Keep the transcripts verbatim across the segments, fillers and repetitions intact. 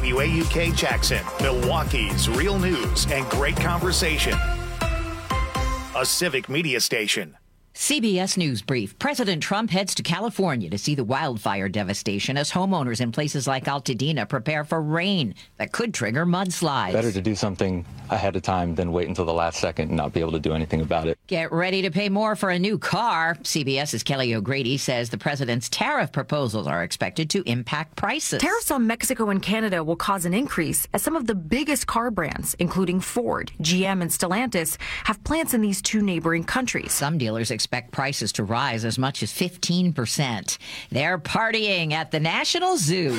W A U K Jackson, Milwaukee's real news and great conversation. A Civic Media station. C B S News Brief. President Trump heads to California to see the wildfire devastation as homeowners in places like Altadena prepare for rain that could trigger mudslides. Better to do something ahead of time than wait until the last second and not be able to do anything about it. Get ready to pay more for a new car. CBS's Kelly O'Grady says the president's tariff proposals are expected to impact prices. Tariffs on Mexico and Canada will cause an increase as some of the biggest car brands, including Ford, G M, and Stellantis, have plants in these two neighboring countries. Some dealers expect expect prices to rise as much as fifteen percent. They're partying at the National Zoo.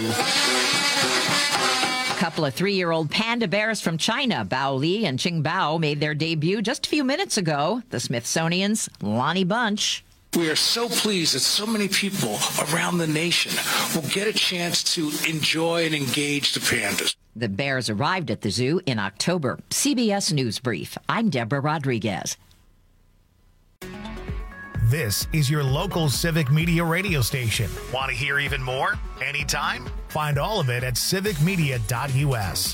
A couple of three-year-old panda bears from China, Bao Li and Qing Bao, made their debut just a few minutes ago. The Smithsonian's Lonnie Bunch. We are so pleased that so many people around the nation will get a chance to enjoy and engage the pandas. The bears arrived at the zoo in October. C B S News Brief. I'm Deborah Rodriguez. This is your local Civic Media radio station. Want to hear even more? Anytime? Find all of it at civic media dot u s.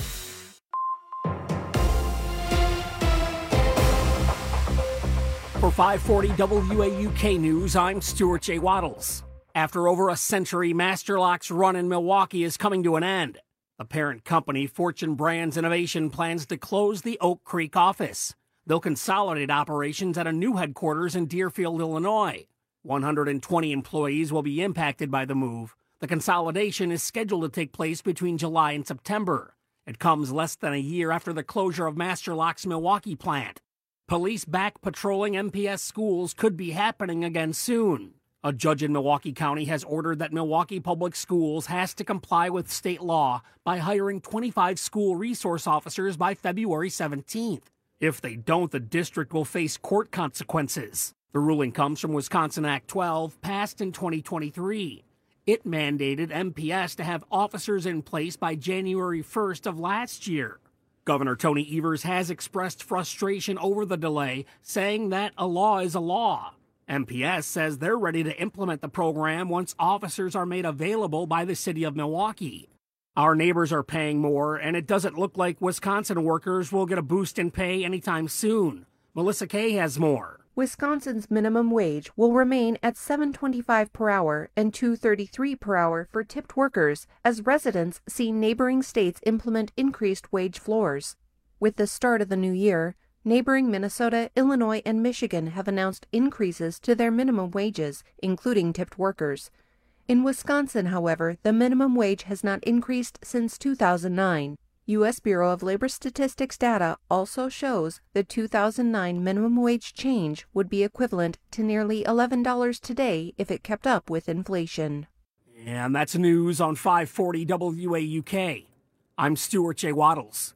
For five forty W A U K News, I'm Stuart J. Waddles. After over a century, Master Lock's run in Milwaukee is coming to an end. The parent company, Fortune Brands Innovation, plans to close the Oak Creek office. They'll consolidate operations at a new headquarters in Deerfield, Illinois. one hundred twenty employees will be impacted by the move. The consolidation is scheduled to take place between July and September. It comes less than a year after the closure of Master Lock's Milwaukee plant. Police back patrolling M P S schools could be happening again soon. A judge in Milwaukee County has ordered that Milwaukee Public Schools has to comply with state law by hiring twenty-five school resource officers by February seventeenth. If they don't, the district will face court consequences. The ruling comes from Wisconsin Act twelve, passed in twenty twenty-three. It mandated M P S to have officers in place by January first of last year. Governor Tony Evers has expressed frustration over the delay, saying that a law is a law. M P S says they're ready to implement the program once officers are made available by the city of Milwaukee. Our neighbors are paying more, and it doesn't look like Wisconsin workers will get a boost in pay anytime soon. Melissa Kay has more. Wisconsin's minimum wage will remain at seven dollars and twenty-five cents per hour and two dollars and thirty-three cents per hour for tipped workers as residents see neighboring states implement increased wage floors. With the start of the new year, neighboring Minnesota, Illinois, and Michigan have announced increases to their minimum wages, including tipped workers. In Wisconsin, however, the minimum wage has not increased since two thousand nine. U S Bureau of Labor Statistics data also shows the two thousand nine minimum wage change would be equivalent to nearly eleven dollars today if it kept up with inflation. And that's news on five forty W A U K. I'm Stuart J. Waddles.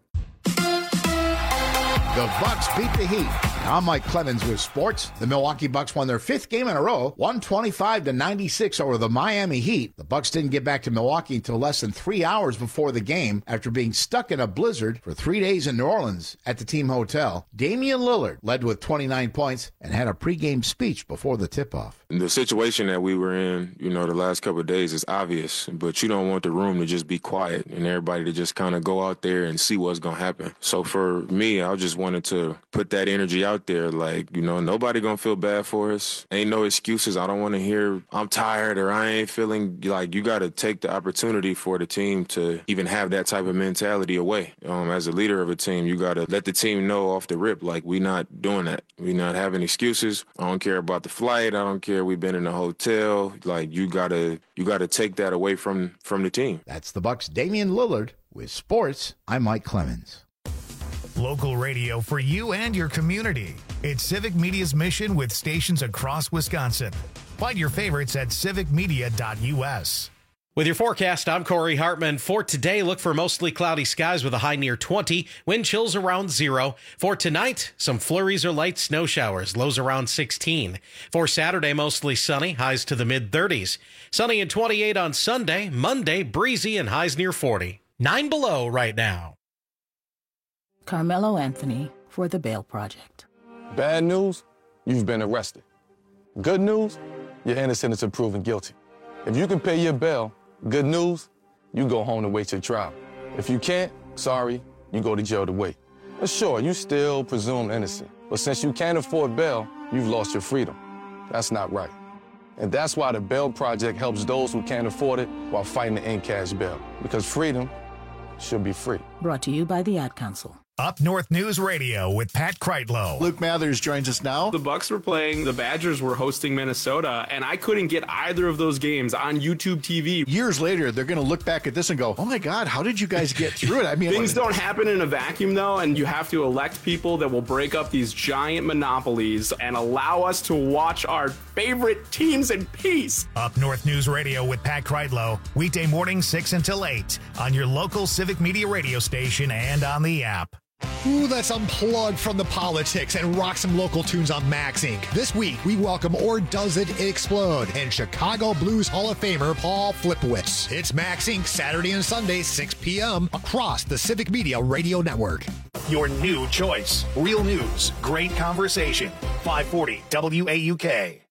The Bucks beat the Heat. I'm Mike Clemens with sports. The Milwaukee Bucks won their fifth game in a row, one twenty-five to ninety-six over the Miami Heat. The Bucks didn't get back to Milwaukee until less than three hours before the game after being stuck in a blizzard for three days in New Orleans at the team hotel. Damian Lillard led with twenty-nine points and had a pregame speech before the tip-off. The situation that we were in, you know, the last couple of days is obvious, but you don't want the room to just be quiet and everybody to just kind of go out there and see what's going to happen. So for me, I just wanted to put that energy out there. Like, you know, nobody going to feel bad for us. Ain't no excuses. I don't want to hear I'm tired or I ain't feeling. Like, you got to take the opportunity for the team to even have that type of mentality away. Um, as a leader of a team, you got to let the team know off the rip, like, we not doing that. We not having excuses. I don't care about the flight. I don't care. We've been in a hotel. Like, you got to you got to take that away from, from the team. That's the Bucks' Damian Lillard. With sports, I'm Mike Clemens. Local radio for you and your community. It's Civic Media's mission with stations across Wisconsin. Find your favorites at civic media dot u s. With your forecast, I'm Corey Hartman. For today, look for mostly cloudy skies with a high near twenty, wind chills around zero. For tonight, some flurries or light snow showers, lows around sixteen. For Saturday, mostly sunny, highs to the mid-thirties. Sunny and twenty-eight on Sunday. Monday, breezy and highs near forty. Nine below right now. Carmelo Anthony for the Bail Project. Bad news, you've been arrested. Good news, you're innocent until proven guilty. If you can pay your bail, good news, you go home and wait your trial. If you can't, sorry, you go to jail to wait. But sure, you still presume innocent. But since you can't afford bail, you've lost your freedom. That's not right. And that's why the Bail Project helps those who can't afford it while fighting to end cash bail. Because freedom should be free. Brought to you by the Ad Council. Up North News Radio with Pat Kreitlow. Luke Mathers joins us now. The Bucks were playing, the Badgers were hosting Minnesota, and I couldn't get either of those games on YouTube T V. Years later, they're going to look back at this and go, oh my God, how did you guys get through it? I mean, things don't happen in a vacuum, though, and you have to elect people that will break up these giant monopolies and allow us to watch our favorite teams in peace. Up North News Radio with Pat Kreitlow, weekday morning six until eight on your local Civic Media radio station and on the app. Ooh, let's unplug from the politics and rock some local tunes on Max Incorporated. This week, we welcome Or Does It Explode and Chicago Blues Hall of Famer Paul Flipowitz. It's Max Incorporated Saturday and Sunday, six p.m. across the Civic Media Radio Network. Your new choice. Real news. Great conversation. five forty W A U K.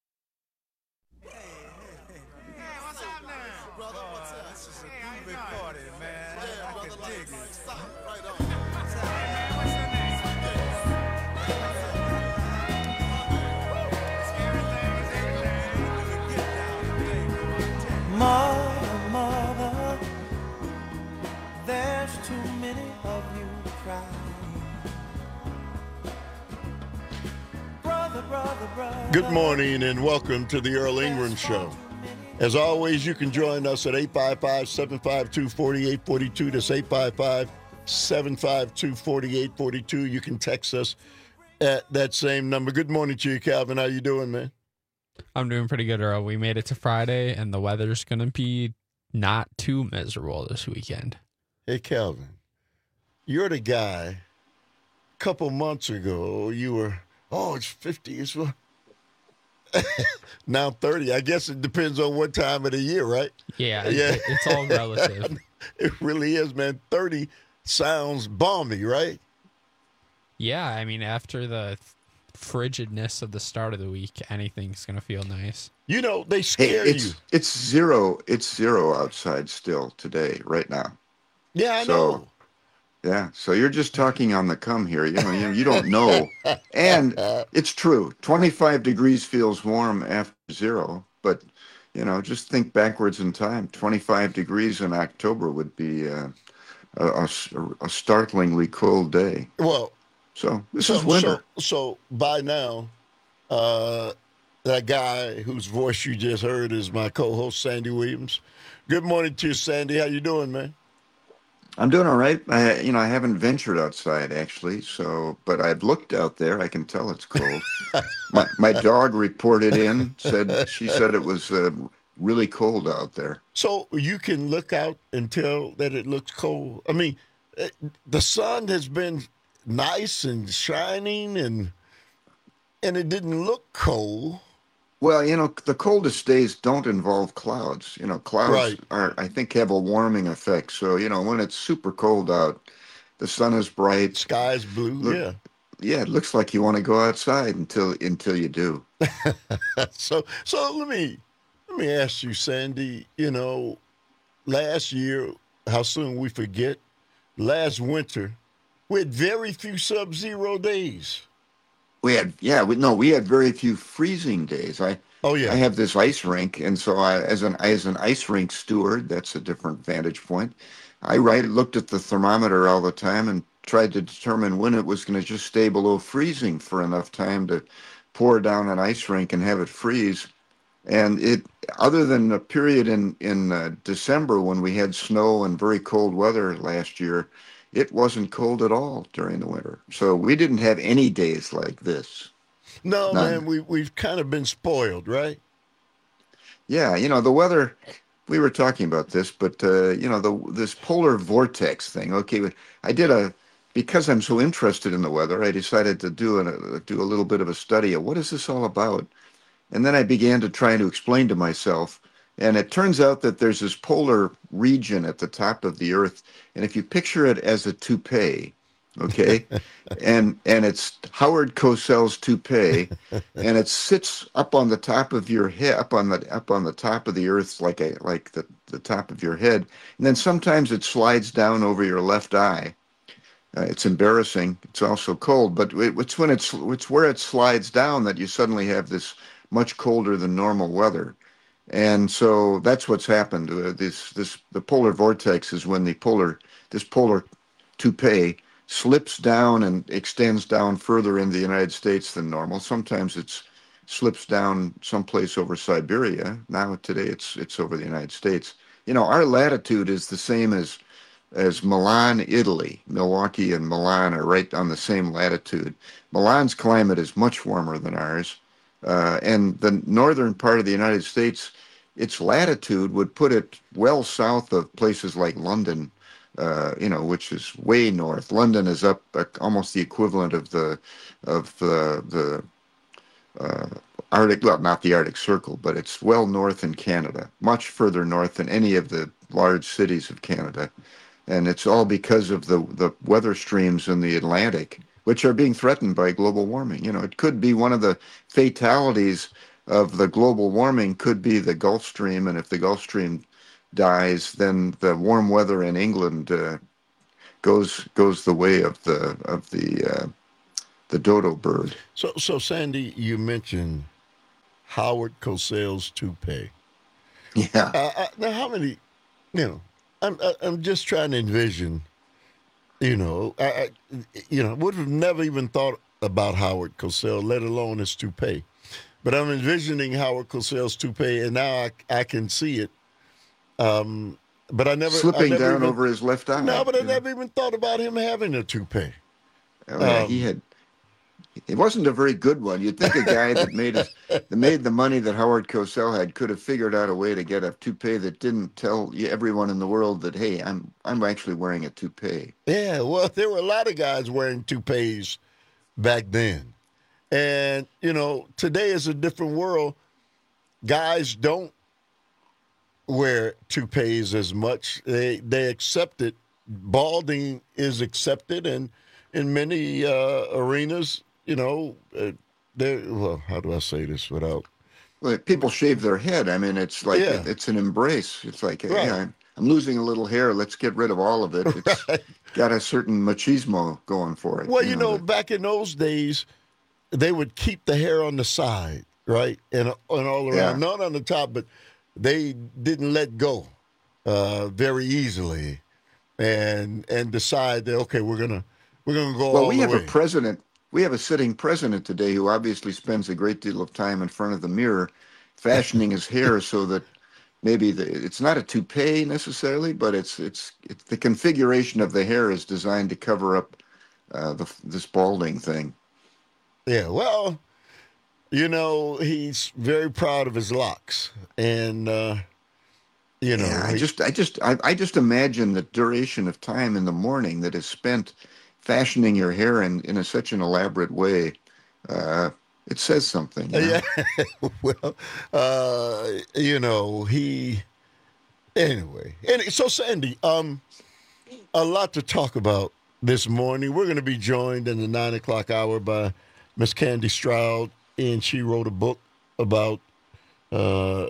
Mother, mother, there's too many of you crying. Brother, brother, brother. Good morning and welcome to the Earl Ingram Show. As always, you can join us at eight five five, seven five two, four eight four two. That's eight five five, seven five two, four eight four two. You can text us at that same number. Good morning to you, Calvin. How you doing, man? I'm doing pretty good, Earl. We made it to Friday, and the weather's going to be not too miserable this weekend. Hey, Calvin, you're the guy, a couple months ago, you were, oh, it's fifty. It's now thirty. I guess it depends on what time of the year, right? Yeah, yeah. It, it's all relative. It really is, man. thirty sounds balmy, right? Yeah, I mean, after the frigidness of the start of the week, anything's gonna feel nice. You know, they scare hey, it's, you. It's zero. It's zero outside still today, right now. Yeah, I so, know. Yeah, so you're just talking on the come here. You know, you, you don't know, and it's true. twenty-five degrees feels warm after zero, but you know, just think backwards in time. twenty-five degrees in October would be uh, a, a, a startlingly cold day. Well. So this so, is winter. So, so by now, uh, that guy whose voice you just heard is my co-host, Sandy Williams. Good morning to you, Sandy. How you doing, man? I'm doing all right. I, you know, I haven't ventured outside actually. So, but I've looked out there. I can tell it's cold. my my dog reported in. Said she said it was uh, really cold out there. So you can look out and tell that it looks cold. I mean, it, the sun has been nice and shining, and and it didn't look cold. Well, you know, the coldest days don't involve clouds. You know, clouds right. are, I think, have a warming effect. So, you know, when it's super cold out, the sun is bright, sky's blue. Look, yeah, yeah, it looks like you want to go outside until until you do. so, so let me let me ask you, Sandy. You know, last year, how soon we forget? Last winter, we had very few sub-zero days. We had, yeah, we, no, we had very few freezing days. I, oh yeah, I have this ice rink, and so I, as an as an ice rink steward, that's a different vantage point. I right looked at the thermometer all the time and tried to determine when it was going to just stay below freezing for enough time to pour down an ice rink and have it freeze. And it, other than a period in in uh, December when we had snow and very cold weather last year, it wasn't cold at all during the winter. So we didn't have any days like this. No, None. man, we, we've kind of been spoiled, right? Yeah, you know, the weather, we were talking about this, but, uh, you know, the this polar vortex thing. Okay, I did a, because I'm so interested in the weather, I decided to do, a, do a little bit of a study of what is this all about? And then I began to try to explain to myself. And it turns out that there's this polar region at the top of the Earth. And if you picture it as a toupee, okay? and and it's Howard Cosell's toupee, and it sits up on the top of your head, up on the up on the top of the earth, like a like the, the top of your head. And then sometimes it slides down over your left eye. Uh, it's embarrassing. It's also cold, but it, it's when it's it's where it slides down that you suddenly have this much colder than normal weather. And so that's what's happened. Uh, this this the polar vortex is when the polar this polar toupee slips down and extends down further in the United States than normal. Sometimes it's slips down someplace over Siberia. Now today it's it's over the United States. You know, our latitude is the same as as Milan, Italy. Milwaukee and Milan are right on the same latitude. Milan's climate is much warmer than ours. Uh, and the northern part of the United States, its latitude would put it well south of places like London, uh, you know, which is way north. London is up uh, almost the equivalent of the of the the uh, Arctic, well, not the Arctic Circle, but it's well north in Canada, much further north than any of the large cities of Canada, and it's all because of the the weather streams in the Atlantic, which are being threatened by global warming. You know, it could be one of the fatalities of the global warming could be the Gulf Stream, and if the Gulf Stream dies, then the warm weather in England uh, goes goes the way of the of the uh, the dodo bird. So, so Sandy, you mentioned Howard Cosell's toupee. Yeah. Uh, uh, now, how many? You know, I'm I'm just trying to envision. You know, I, I you know would have never even thought about Howard Cosell, let alone his toupee. But I'm envisioning Howard Cosell's toupee, and now I, I can see it. Um, but I never slipping I never down even, over his left eye. No, but I know. never even thought about him having a toupee. Oh, yeah, um, he had. It wasn't a very good one. You'd think a guy that made a, that made the money that Howard Cosell had could have figured out a way to get a toupee that didn't tell everyone in the world that, hey, I'm I'm actually wearing a toupee. Yeah, well, there were a lot of guys wearing toupees back then. And, you know, today is a different world. Guys don't wear toupees as much. They they accept it. Balding is accepted, and in many uh, arenas, you know, uh, there. Well, how do I say this without? Well, people shave their head. I mean, it's like Yeah. it's an embrace. It's like, Right. yeah, I'm, I'm losing a little hair. Let's get rid of all of it. It's got a certain machismo going for it. Well, you know, that- back in those days, they would keep the hair on the side, right, and and all around, Yeah. not on the top, but they didn't let go uh, very easily, and and decide that okay, we're gonna we're gonna go well, all we the have way. a president. We have a sitting president today who obviously spends a great deal of time in front of the mirror, fashioning his hair so that maybe the, it's not a toupee necessarily, but it's it's it's the configuration of the hair is designed to cover up uh, the, this balding thing. Yeah, well, you know, he's very proud of his locks, and uh, you know, Yeah, I he- just, I just, I, I just imagine the duration of time in the morning that is spent fashioning your hair in, in a, such an elaborate way. Uh, it says something. you know? Yeah, well, uh, you know, he. Anyway, and so Sandy, um, a lot to talk about this morning. We're going to be joined in the nine o'clock hour by Miss Candy Stroud, and she wrote a book about uh,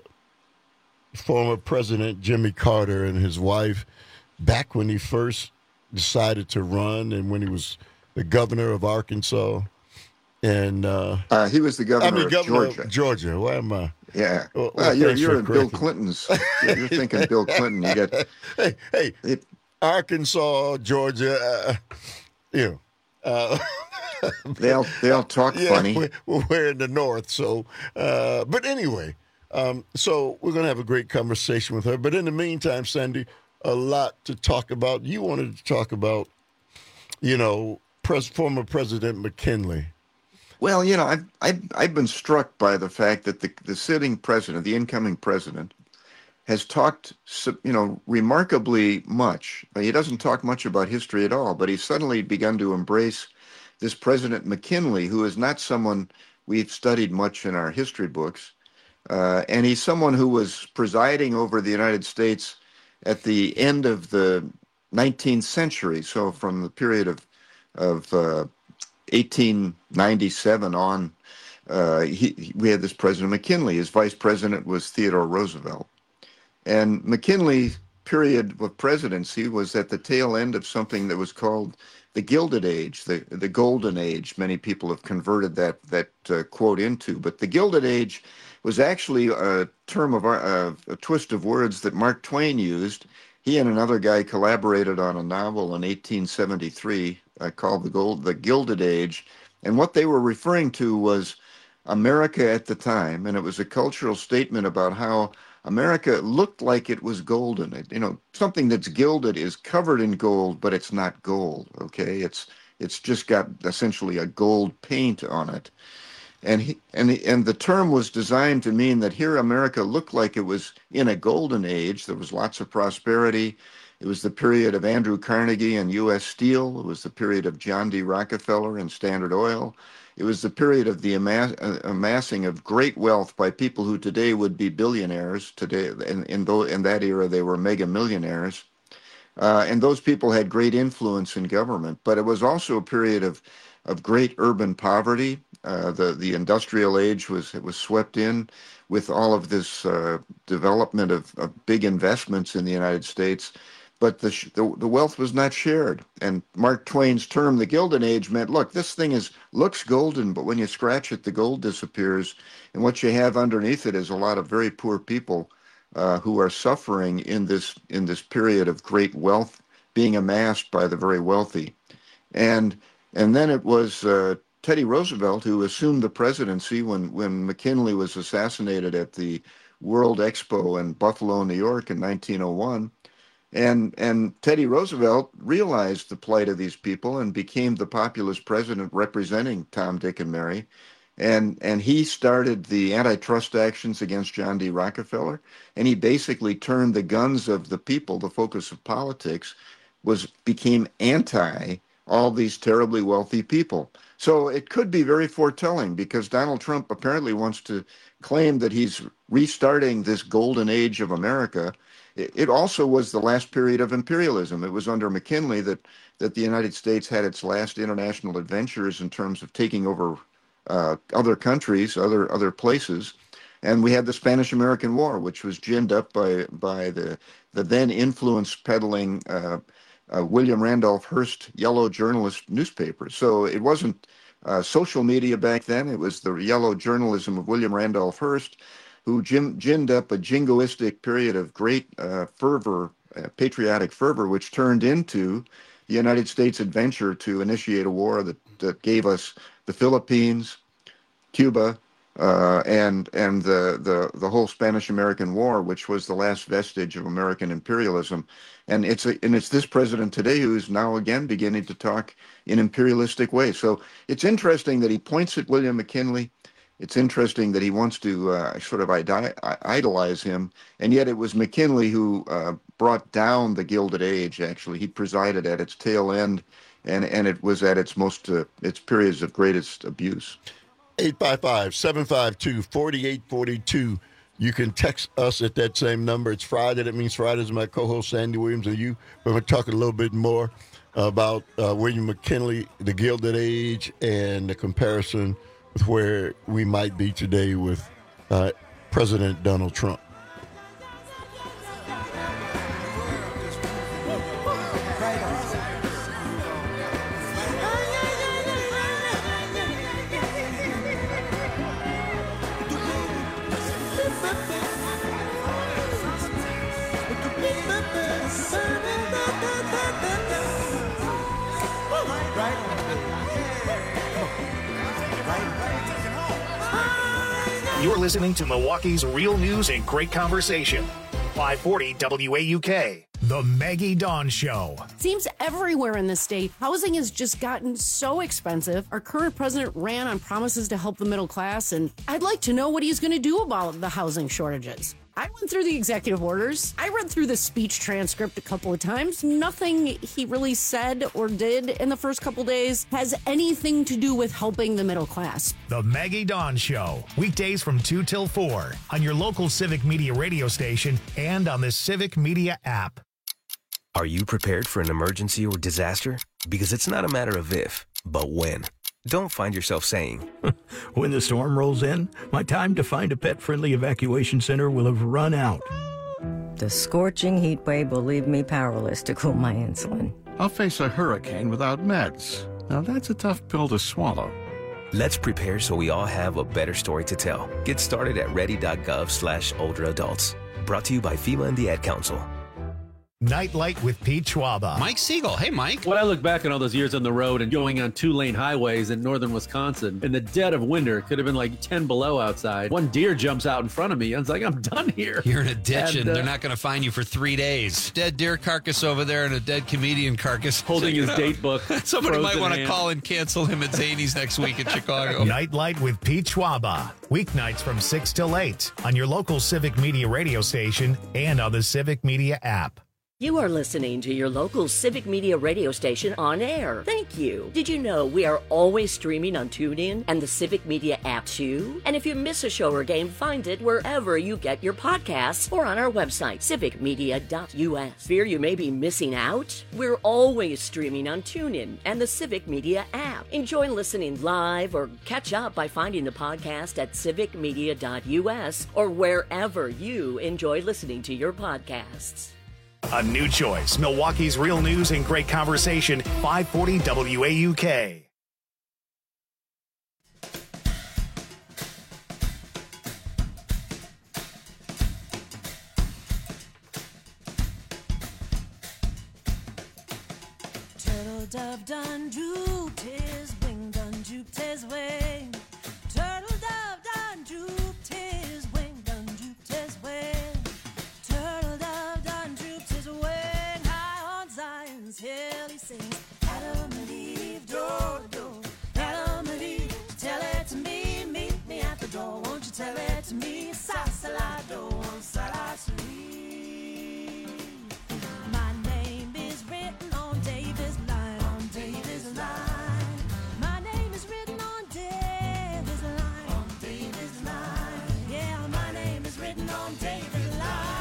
former President Jimmy Carter and his wife back when he first decided to run and when he was the governor of Arkansas. And uh, Uh, he was the governor I mean, of governor Georgia. of Georgia. Why am I? Yeah. Well, Well, you're thanks for you're in Bill correcting me. Clinton's. You're, you're thinking Bill Clinton. You got hey, hey, Arkansas, Georgia, uh, you know. Uh, they all they all talk yeah, funny. We're, we're in the north, so. Uh, but anyway, um, so we're going to have a great conversation with her. But in the meantime, Sandy, a lot to talk about. You wanted to talk about, you know, pres- former President McKinley. Well, you know, I've, I've, I've been struck by the fact that the, the sitting president, the incoming president, has talked, su- you know, remarkably much. He doesn't talk much about history at all, but he's suddenly begun to embrace this President McKinley, who is not someone we've studied much in our history books. Uh, and he's someone who was presiding over the United States at the end of the nineteenth century, so from the period of of uh, eighteen ninety-seven on, uh, he, we had this President McKinley. His vice president was Theodore Roosevelt. And McKinley's period of presidency was at the tail end of something that was called the Gilded Age, the, the Golden Age. Many people have converted that, that uh, quote into. But the Gilded Age was actually a term of uh, a twist of words that Mark Twain used. He and another guy collaborated on a novel in eighteen seventy-three uh, called the, Gold, the Gilded Age. And what they were referring to was America at the time, and it was a cultural statement about how America looked like it was golden. It, you know, something that's gilded is covered in gold, but it's not gold, okay? It's it's just got essentially a gold paint on it. And he, and the, and the term was designed to mean that here America looked like it was in a golden age. There was lots of prosperity. It was the period of Andrew Carnegie and U S Steel. It was the period of John D. Rockefeller and Standard Oil. It was the period of the amass, uh, amassing of great wealth by people who today would be billionaires. Today, in, in, th- in that era, they were mega millionaires. Uh, and those people had great influence in government. But it was also a period of, of great urban poverty. Uh, the, the industrial age was, was swept in with all of this uh, development of, of big investments in the United States. But the, the the wealth was not shared. And Mark Twain's term, the Gilded Age, meant, look, this thing is looks golden, but when you scratch it, the gold disappears. And what you have underneath it is a lot of very poor people uh, who are suffering in this in this period of great wealth being amassed by the very wealthy. And and then it was uh, Teddy Roosevelt who assumed the presidency when, when McKinley was assassinated at the World Expo in Buffalo, New York in nineteen oh one. And and Teddy Roosevelt realized the plight of these people and became the populist president representing Tom, Dick, and Mary. And and he started the antitrust actions against John D. Rockefeller. And he basically turned the guns of the people, the focus of politics, was became anti all these terribly wealthy people. So it could be very foretelling because Donald Trump apparently wants to claim that he's restarting this golden age of America. It also was the last period of imperialism. It was under McKinley that, that the United States had its last international adventures in terms of taking over uh, other countries, other other places. And we had the Spanish-American War, which was ginned up by by the, the then influence-peddling uh, uh, William Randolph Hearst yellow journalist newspapers. So it wasn't uh, social media back then. It was the yellow journalism of William Randolph Hearst, who gin, ginned up a jingoistic period of great uh, fervor, uh, patriotic fervor, which turned into the United States' adventure to initiate a war that, that gave us the Philippines, Cuba, uh, and and the, the, the whole Spanish-American War, which was the last vestige of American imperialism. And it's a, and it's this president today who is now again beginning to talk in imperialistic ways. So it's interesting that he points at William McKinley. It's interesting that he wants to uh, sort of idolize him, and yet it was McKinley who uh, brought down the Gilded Age, actually. He presided at its tail end, and, and it was at its most uh, its periods of greatest abuse. eight five five, seven five two, four eight four two. You can text us at that same number. It's Friday. That means Friday's my co-host, Sandy Williams, and you. We're going to talk a little bit more about uh, William McKinley, the Gilded Age, and the comparison with where we might be today with uh, President Donald Trump. You're listening to Milwaukee's Real News and Great Conversation. five forty W A U K. The Maggie Dawn Show. Seems everywhere in the state, housing has just gotten so expensive. Our current president ran on promises to help the middle class, and I'd like to know what he's going to do about the housing shortages. I went through the executive orders. I read through the speech transcript a couple of times. Nothing he really said or did in the first couple days has anything to do with helping the middle class. The Maggie Dawn Show. Weekdays from two till four on your local Civic Media radio station and on the Civic Media app. Are you prepared for an emergency or disaster? Because it's not a matter of if, but when. Don't find yourself saying, when the storm rolls in, my time to find a pet-friendly evacuation center will have run out. The scorching heat wave will leave me powerless to cool my insulin. I'll face a hurricane without meds. Now that's a tough pill to swallow. Let's prepare so we all have a better story to tell. Get started at ready.gov slash older adults. Brought to you by FEMA and the Ad Council. Nightlight with Pete Schwaba. Mike Siegel. Hey, Mike. When I look back on all those years on the road and going on two-lane highways in northern Wisconsin, in the dead of winter, it could have been like ten below outside. One deer jumps out in front of me. I was like, I'm done here. You're in a ditch, and, and uh, they're not going to find you for three days. Dead deer carcass over there and a dead comedian carcass. Holding his date book. Somebody might want to call and cancel him at Zany's next week in Chicago. Nightlight with Pete Schwaba. Weeknights from six till eight on your local Civic Media radio station and on the Civic Media app. You are listening to your local Civic Media radio station on air. Thank you. Did you know we are always streaming on TuneIn and the Civic Media app too? And if you miss a show or game, find it wherever you get your podcasts or on our website, civic media dot u s. Fear you may be missing out? We're always streaming on TuneIn and the Civic Media app. Enjoy listening live or catch up by finding the podcast at civic media dot u s or wherever you enjoy listening to your podcasts. A new choice. Milwaukee's real news and great conversation. five forty W A U K. Turtle dove done drooped his wing, done drooped his wing. Turtle dove done drooped his wing, done drooped his wing. Turtle dove done droops his wing, high on Zion's hill he sings. Adam and Eve, door to door. Adam and Eve, tell it to me, meet me at the door. Won't you tell it to me? Sasalado, salasri. My name is written on David's line, on David's line. My name is written on David's line, on David's line. Yeah, my name is written on David's line.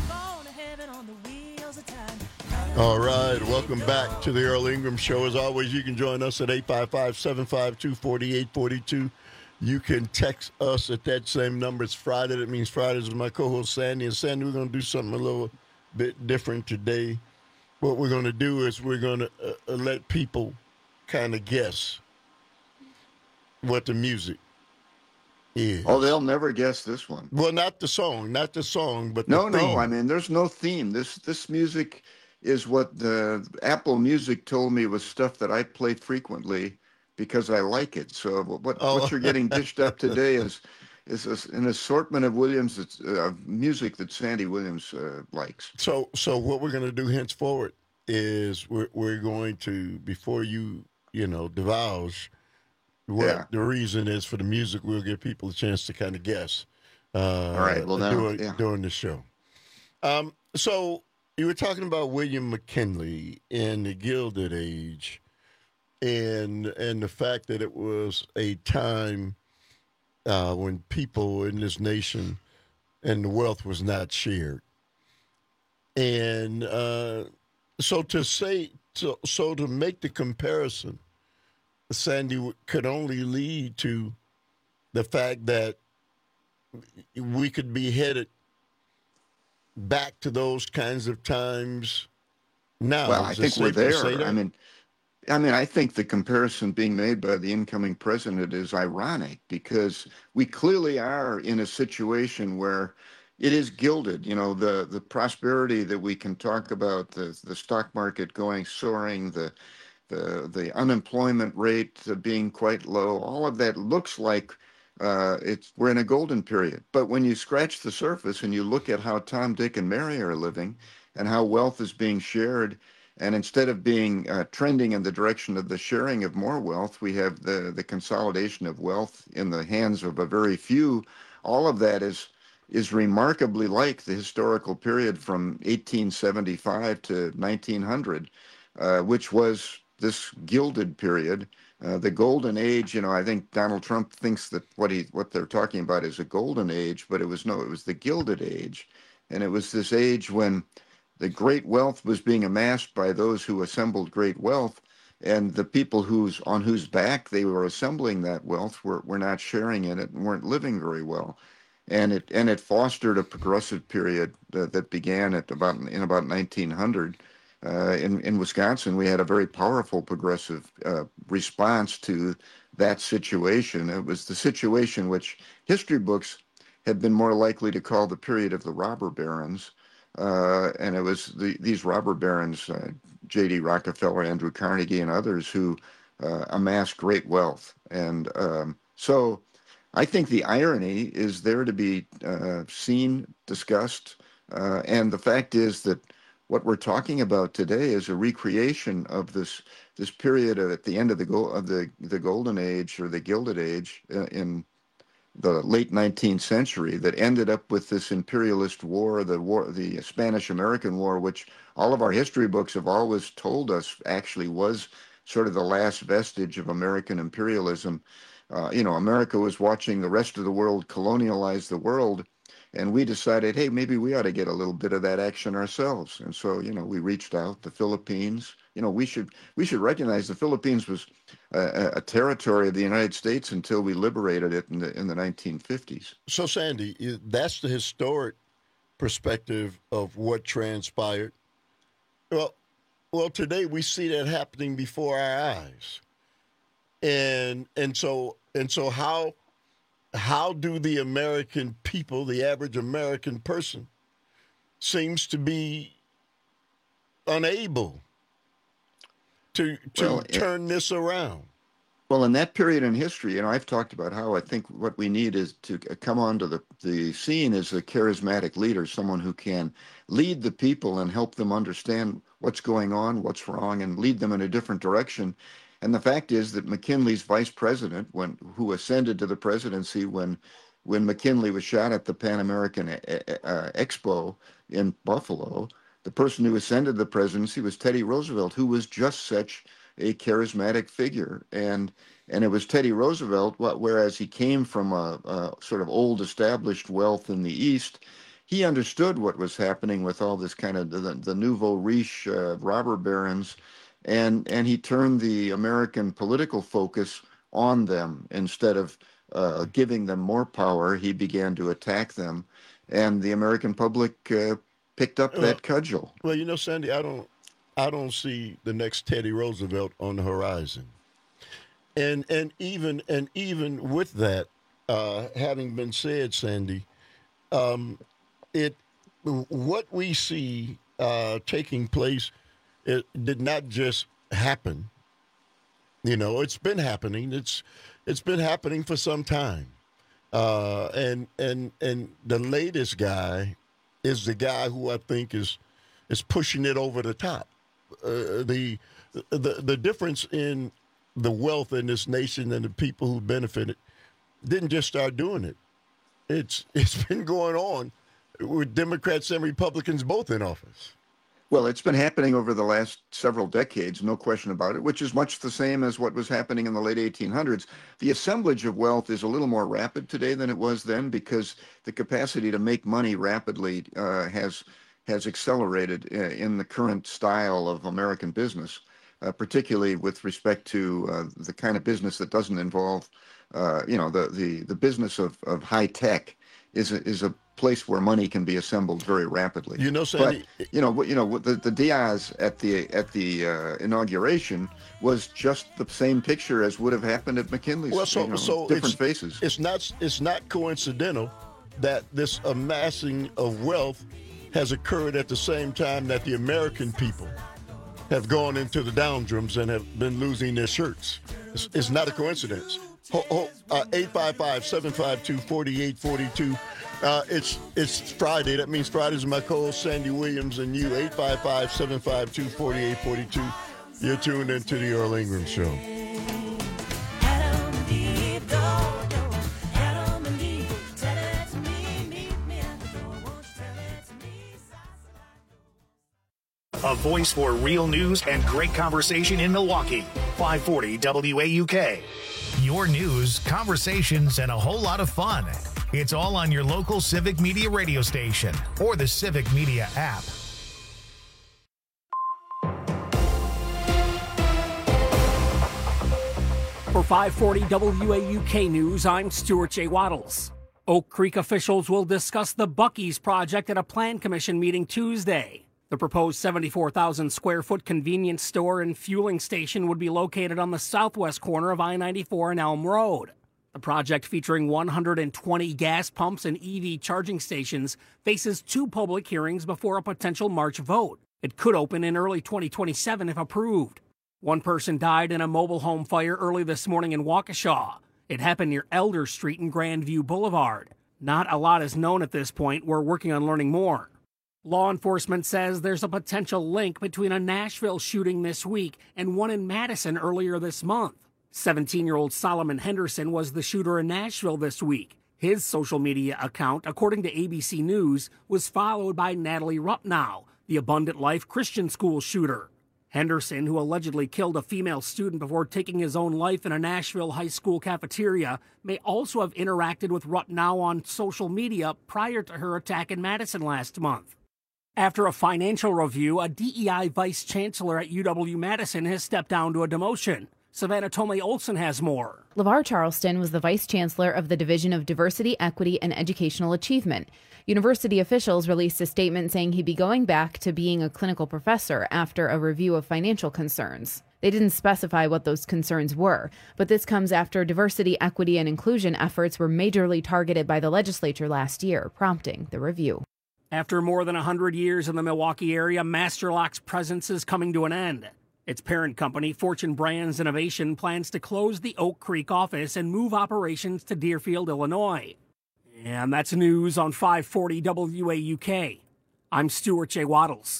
All right, welcome back to the Earl Ingram Show. As always, you can join us at eight five five, seven five two, four eight four two. You can text us at that same number. It's Friday. That means Fridays with my co-host Sandy. And Sandy, we're going to do something a little bit different today. What we're going to do is we're going to uh, let people kind of guess what the music is. Oh, they'll never guess this one. Well, not the song, not the song, but no, the theme. no. I mean, there's no theme. This this music is what the Apple Music told me was stuff that I play frequently because I like it. So what oh. what you're getting dished up today is is a, an assortment of Williams that's, uh, music that Sandy Williams uh, likes. So so what we're going to do henceforward is we're we're going to, before you you know divulge what yeah. the reason is for the music, we'll give people a chance to kind of guess. Uh, All right. Well, now, during, yeah. during the show. Um. So. You were talking about William McKinley in the Gilded Age, and and the fact that it was a time uh, when people in this nation and the wealth was not shared. And uh, so to say, so, so to make the comparison, Sandy, could only lead to the fact that we could be headed back to those kinds of times now. Well, I think we're there. I mean, I mean, I think the comparison being made by the incoming president is ironic because we clearly are in a situation where it is gilded. You know, the the prosperity that we can talk about, the the stock market going soaring, the the the unemployment rate being quite low, all of that looks like Uh, it's we're in a golden period. But when you scratch the surface and you look at how Tom, Dick, and Mary are living and how wealth is being shared, and instead of being uh, trending in the direction of the sharing of more wealth, we have the, the consolidation of wealth in the hands of a very few. All of that is is remarkably like the historical period from eighteen seventy-five to nineteen hundred, uh, which was this gilded period. Uh, the golden age, you know, I think Donald Trump thinks that what he what they're talking about is a golden age, but it was no, it was the gilded age. And it was this age when the great wealth was being amassed by those who assembled great wealth, and the people who's on whose back they were assembling that wealth were, were not sharing in it and weren't living very well. And it and it fostered a progressive period uh, that began at about in about nineteen hundred. Uh, in, in Wisconsin, we had a very powerful progressive uh, response to that situation. It was the situation which history books have been more likely to call the period of the robber barons. Uh, and it was the, these robber barons, uh, J D Rockefeller, Andrew Carnegie, and others who uh, amassed great wealth. And um, so I think the irony is there to be uh, seen, discussed. Uh, and the fact is that what we're talking about today is a recreation of this this period at the end of the go- of the the golden age or the Gilded Age uh, in the late nineteenth century that ended up with this imperialist war, the war, the Spanish-American War, which all of our history books have always told us actually was sort of the last vestige of American imperialism. Uh, you know, America was watching the rest of the world colonialize the world. And we decided, hey, maybe we ought to get a little bit of that action ourselves. And so, you know, we reached out. The Philippines, you know, we should we should recognize the Philippines was a, a territory of the United States until we liberated it in the in the nineteen fifties. So, Sandy, that's the historic perspective of what transpired. Well, well, today we see that happening before our eyes, and and so and so how. How do the American people, the average American person, seems to be unable to to well, turn it, this around? Well, in that period in history, you know, I've talked about how I think what we need is to come onto the, the scene as a charismatic leader, someone who can lead the people and help them understand what's going on, what's wrong, and lead them in a different direction. And the fact is that McKinley's vice president, when who ascended to the presidency when when McKinley was shot at the Pan American uh, Expo in Buffalo, the person who ascended to the presidency was Teddy Roosevelt, who was just such a charismatic figure. And and it was Teddy Roosevelt, whereas he came from a, a sort of old established wealth in the East, he understood what was happening with all this kind of the, the nouveau riche uh, robber barons. And and he turned the American political focus on them instead of uh, giving them more power. He began to attack them, and the American public uh, picked up that well, cudgel. Well, you know, Sandy, I don't, I don't see the next Teddy Roosevelt on the horizon. And and even and even with that, uh, having been said, Sandy, um, it what we see uh, taking place. It did not just happen. You know, it's been happening. It's it's been happening for some time. Uh, and and and the latest guy is the guy who I think is is pushing it over the top. Uh, the the the difference in the wealth in this nation and the people who benefited didn't just start doing it. It's it's been going on with Democrats and Republicans both in office. Well, it's been happening over the last several decades, no question about it, which is much the same as what was happening in the late eighteen hundreds. The assemblage of wealth is a little more rapid today than it was then because the capacity to make money rapidly uh, has has accelerated uh, in the current style of American business, uh, particularly with respect to uh, the kind of business that doesn't involve, uh, you know, the, the, the business of, of high tech is a, is a place where money can be assembled very rapidly. You know, Sandy, but, you know, you know, the, the Diaz at the at the uh, inauguration was just the same picture as would have happened at McKinley's. Well, so, you know, so different it's, faces. It's not it's not coincidental that this amassing of wealth has occurred at the same time that the American people have gone into the downdrams and have been losing their shirts. It's, it's not a coincidence. Ho, ho, uh, eight five five, seven five two, four eight four two. Uh, it's it's Friday. That means Friday's my co-host Sandy Williams and you. eight five five, seven five two, four eight four two. You're tuned into the Earl Ingram Show. A voice for real news and great conversation in Milwaukee. five forty W A U K. Your news, conversations, and a whole lot of fun. It's all on your local Civic Media radio station or the Civic Media app. For five forty W A U K News, I'm Stuart J. Waddles. Oak Creek officials will discuss the Buc-ee's project at a plan commission meeting Tuesday. The proposed seventy-four thousand square foot convenience store and fueling station would be located on the southwest corner of I ninety-four and Elm Road. The project, featuring one hundred twenty gas pumps and E V charging stations, faces two public hearings before a potential March vote. It could open in early twenty twenty-seven if approved. One person died in a mobile home fire early this morning in Waukesha. It happened near Elder Street and Grandview Boulevard. Not a lot is known at this point. We're working on learning more. Law enforcement says there's a potential link between a Nashville shooting this week and one in Madison earlier this month. seventeen-year-old Solomon Henderson was the shooter in Nashville this week. His social media account, according to A B C News, was followed by Natalie Rupnow, the Abundant Life Christian School shooter. Henderson, who allegedly killed a female student before taking his own life in a Nashville high school cafeteria, may also have interacted with Rupnow on social media prior to her attack in Madison last month. After a financial review, a D E I vice chancellor at U W-Madison has stepped down to a demotion. Savannah Tomei Olson has more. LeVar Charleston was the vice chancellor of the Division of Diversity, Equity, and Educational Achievement. University officials released a statement saying he'd be going back to being a clinical professor after a review of financial concerns. They didn't specify what those concerns were, but this comes after diversity, equity, and inclusion efforts were majorly targeted by the legislature last year, prompting the review. After more than one hundred years in the Milwaukee area, Master Lock's presence is coming to an end. Its parent company, Fortune Brands Innovation, plans to close the Oak Creek office and move operations to Deerfield, Illinois. And that's news on five forty W A U K. I'm Stuart J. Waddles.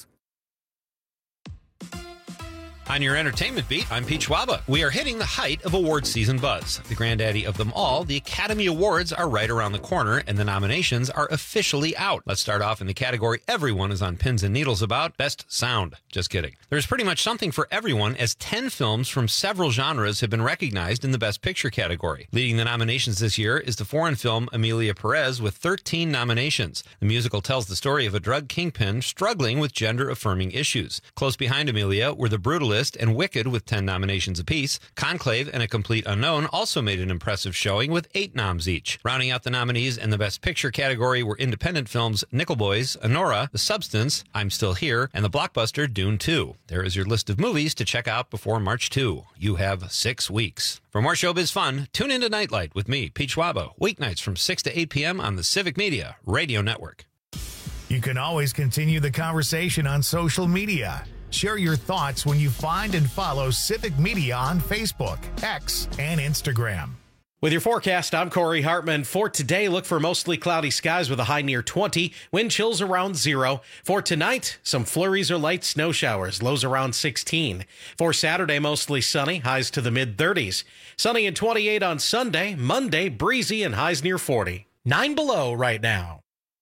On your entertainment beat, I'm Pete Schwaba. We are hitting the height of award season buzz. The granddaddy of them all, the Academy Awards, are right around the corner, and the nominations are officially out. Let's start off in the category everyone is on pins and needles about, Best Sound. Just kidding. There's pretty much something for everyone, as ten films from several genres have been recognized in the Best Picture category. Leading the nominations this year is the foreign film Emilia Perez with thirteen nominations. The musical tells the story of a drug kingpin struggling with gender-affirming issues. Close behind Emilia were The Brutalist and Wicked with ten nominations apiece. Conclave and A Complete Unknown also made an impressive showing with eight noms each. Rounding out the nominees in the Best Picture category were independent films Nickel Boys, Anora, The Substance, I'm Still Here, and the blockbuster Dune two. There is your list of movies to check out before March second. You have six weeks. For more showbiz fun, tune into Nightlight with me, Pete Schwaba, weeknights from six to eight p.m. on the Civic Media Radio Network. You can always continue the conversation on social media. Share your thoughts when you find and follow Civic Media on Facebook, X, and Instagram. With your forecast, I'm Corey Hartman. For today, look for mostly cloudy skies with a high near twenty, wind chills around zero. For tonight, some flurries or light snow showers, lows around sixteen. For Saturday, mostly sunny, highs to the mid-thirties. Sunny and twenty-eight on Sunday, Monday, breezy and highs near forty. Nine below right now.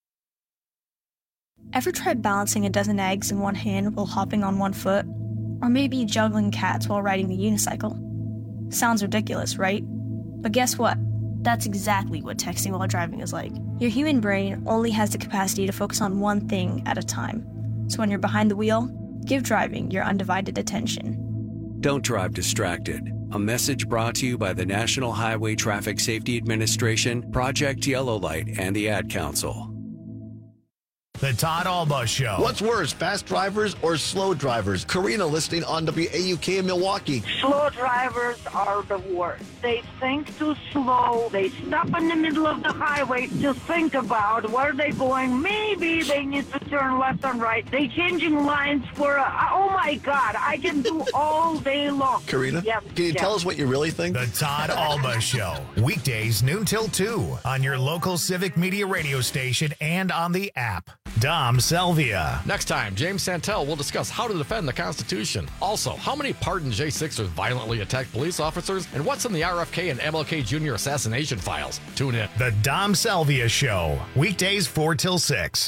Ever tried balancing a dozen eggs in one hand while hopping on one foot? Or maybe juggling cats while riding the unicycle? Sounds ridiculous, right? But guess what? That's exactly what texting while driving is like. Your human brain only has the capacity to focus on one thing at a time. So when you're behind the wheel, give driving your undivided attention. Don't drive distracted. A message brought to you by the National Highway Traffic Safety Administration, Project Yellow Light, and the Ad Council. The Todd Alba Show. What's worse, fast drivers or slow drivers? Karina listening on W A U K in Milwaukee. Slow drivers are the worst. They think too slow. They stop in the middle of the highway to think about where they're going. Maybe they need to turn left and right. They changing lines for, a, oh my God, I can do all day long. Karina, yep, can you yep. tell us what you really think? The Todd Alba Show. Weekdays noon till two on your local Civic Media radio station and on the app. Dom Salvia. Next time, James Santel will discuss how to defend the Constitution. Also, how many pardoned J sixers violently attacked police officers, and what's in the R F K and M L K Junior assassination files. Tune in. The Dom Salvia Show. Weekdays four till six.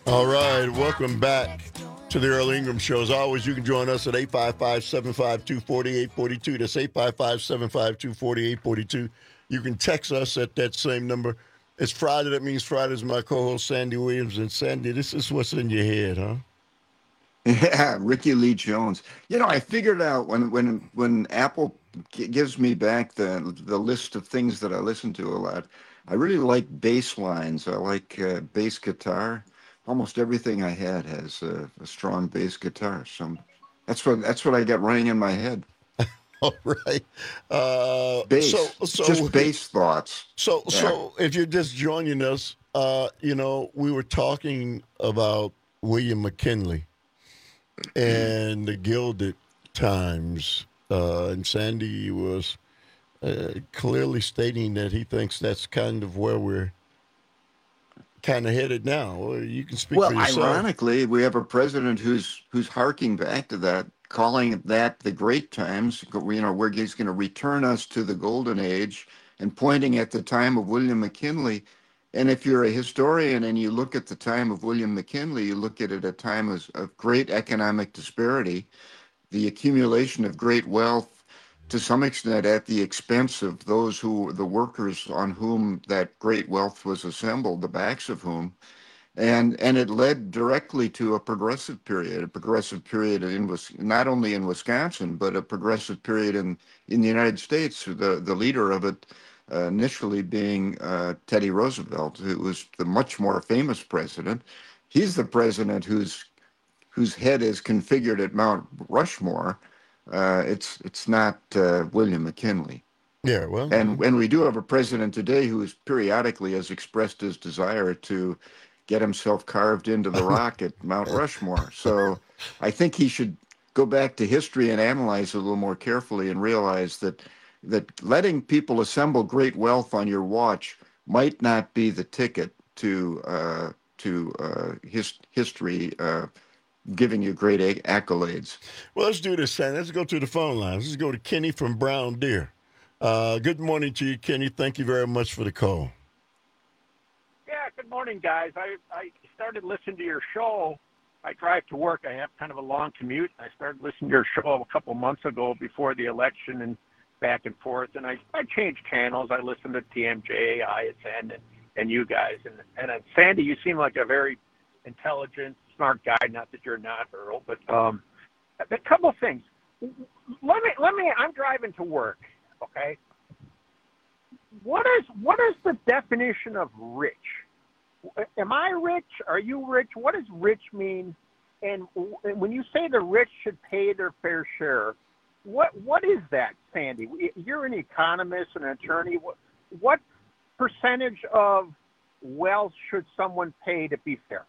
All right, welcome back to the Earl Ingram Show. As always, you can join us at eight five five, seven five two, four eight four two. That's eight five five, seven five two, four eight four two. You can text us at that same number. It's Friday. That means Friday's my co-host, Sandy Williams. And Sandy, this is what's in your head, huh? Yeah, Ricky Lee Jones. You know, I figured out when when when Apple g- gives me back the the list of things that I listen to a lot, I really like bass lines. I like uh, bass guitar. Almost everything I had has uh, a strong bass guitar. So that's what that's what I got running in my head. All right. Uh, bass. So, so, just bass thoughts. So, Yeah. so if you're just joining us, uh, you know, we were talking about William McKinley and the Gilded Times, uh, and Sandy was uh, clearly stating that he thinks that's kind of where we're kind of headed now. Well, you can speak Well, for yourself. ironically, we have a president who's who's harking back to that, calling that the great times. You know, where he's going to return us to the golden age, and pointing at the time of William McKinley. And if you're a historian and you look at the time of William McKinley, you look at it at a time of, of great economic disparity, the accumulation of great wealth, to some extent at the expense of those who, the workers on whom that great wealth was assembled, the backs of whom. And and it led directly to a progressive period, a progressive period in Wis- not only in Wisconsin, but a progressive period in, in the United States. The, the leader of it uh, initially being uh, Teddy Roosevelt, who was the much more famous president. He's the president whose whose head is configured at Mount Rushmore. Uh, it's it's not uh, William McKinley. Yeah, well, and and we do have a president today who is periodically has expressed his desire to get himself carved into the rock at Mount Rushmore. So I think he should go back to history and analyze it a little more carefully and realize that that letting people assemble great wealth on your watch might not be the ticket to uh, to uh, his, history uh, giving you great a- accolades. Well, let's do this, Sandy. Let's go to the phone lines. Let's go to Kenny from Brown Deer. Uh, good morning to you, Kenny. Thank you very much for the call. Yeah, good morning, guys. I, I started listening to your show. I drive to work. I have kind of a long commute. I started listening to your show a couple months ago before the election and back and forth. And I, I changed channels. I listened to T M J, I S N, and, and you guys. And, and uh, Sandy, you seem like a very intelligent, smart guy. Not that you're not, Earl, but um, a couple of things. Let me, let me, I'm driving to work, okay? What is what is the definition of rich? Am I rich? Are you rich? What does rich mean? And when you say the rich should pay their fair share, what what is that, Sandy? You're an economist, an attorney. What, what percentage of wealth should someone pay to be fair?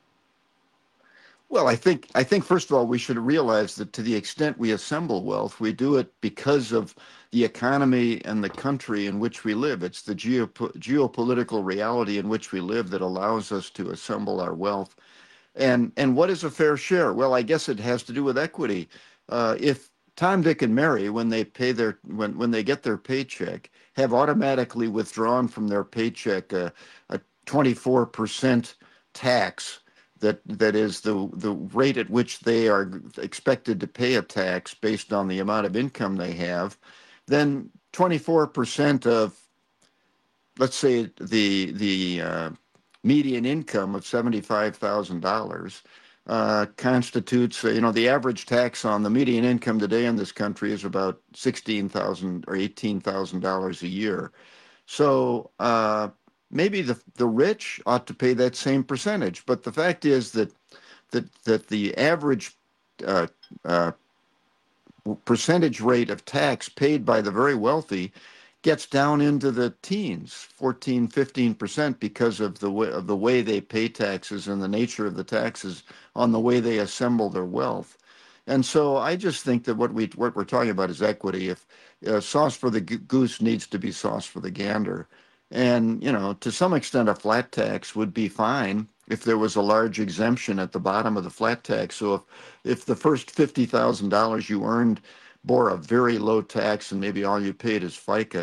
Well, I think I think first of all we should realize that to the extent we assemble wealth, we do it because of the economy and the country in which we live. It's the geopo- geopolitical reality in which we live that allows us to assemble our wealth. And and what is a fair share? Well, I guess it has to do with equity. Uh, if Tom, Dick, and Mary, when they pay their when when they get their paycheck, have automatically withdrawn from their paycheck a, a twenty-four percent tax. That that is the the rate at which they are expected to pay a tax based on the amount of income they have, then twenty-four percent of, let's say, the the uh, median income of seventy-five thousand dollars uh, constitutes, you know, the average tax on the median income today in this country is about sixteen thousand or eighteen thousand dollars a year. So. Uh, Maybe the the rich ought to pay that same percentage, but the fact is that that that the average uh, uh, percentage rate of tax paid by the very wealthy gets down into the teens, fourteen, fifteen percent, because of the way of the way they pay taxes and the nature of the taxes on the way they assemble their wealth. And so I just think that what we what we're talking about is equity. If uh, sauce for the goose needs to be sauce for the gander. And, you know, to some extent, a flat tax would be fine if there was a large exemption at the bottom of the flat tax. So if, if the first fifty thousand dollars you earned bore a very low tax and maybe all you paid is FICA,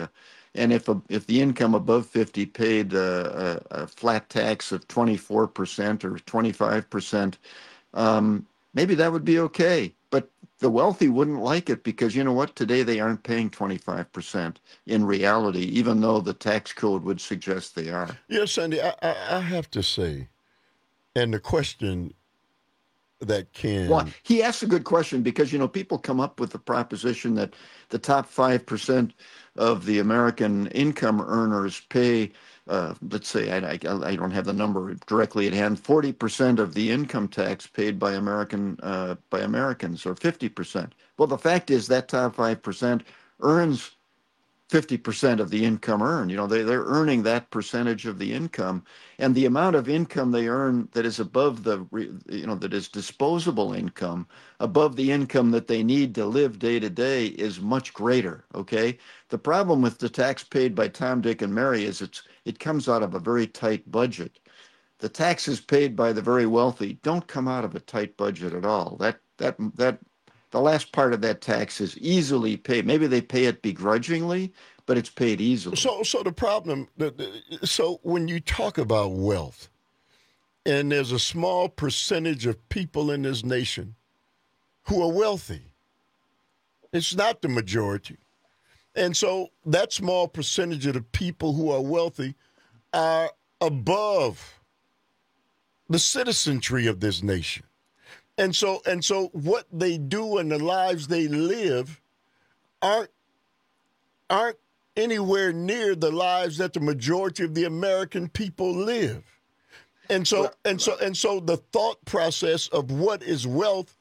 And if a, if the income above fifty paid a, a, a flat tax of twenty-four percent or twenty-five percent, um, maybe that would be okay. But the wealthy wouldn't like it because, you know what, today they aren't paying twenty-five percent in reality, even though the tax code would suggest they are. Yes, Sandy, I, I, I have to say, and the question that can... Well, he asks a good question because, you know, people come up with the proposition that the top five percent of the American income earners pay, uh, let's say, I, I, I don't have the number directly at hand, forty percent of the income tax paid by American uh, by Americans, or fifty percent. Well, the fact is that top five percent earns fifty percent of the income earned. You know, they, they're earning that percentage of the income, and the amount of income they earn that is above the, you know, that is disposable income, above the income that they need to live day to day is much greater, okay? The problem with the tax paid by Tom, Dick, and Mary is it's it comes out of a very tight budget. The taxes paid by the very wealthy don't come out of a tight budget at all. That that that the last part of that tax is easily paid. Maybe they pay it begrudgingly, but it's paid easily. So, so the problem, the, the, so when you talk about wealth, and there's a small percentage of people in this nation who are wealthy, it's not the majority. And so that small percentage of the people who are wealthy are above the citizenry of this nation. And so and so what they do and the lives they live aren't aren't anywhere near the lives that the majority of the American people live. And so and so and so the thought process of what is wealth